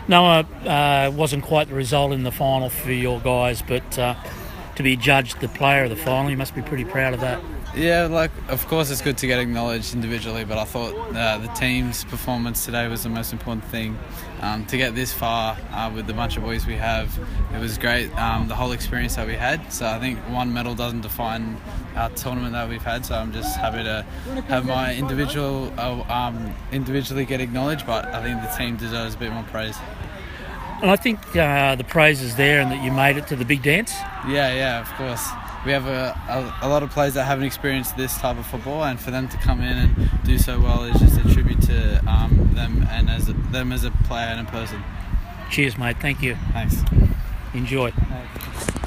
No, wasn't quite the result in the final for your guys, but to be judged the player of the final, you must be pretty proud of that. Yeah, like, of course it's good to get acknowledged individually, but I thought the team's performance today was the most important thing. To get this far with the bunch of boys we have, it was great, the whole experience that we had. So I think one medal doesn't define our tournament that we've had, so I'm just happy to have my individually get acknowledged, but I think the team deserves a bit more praise. And I think the praise is there and that you made it to the big dance. Yeah, of course. We have a lot of players that haven't experienced this type of football, and for them to come in and do so well is just a tribute to them and them as a player and a person. Cheers, mate. Thank you. Thanks. Enjoy. Thanks.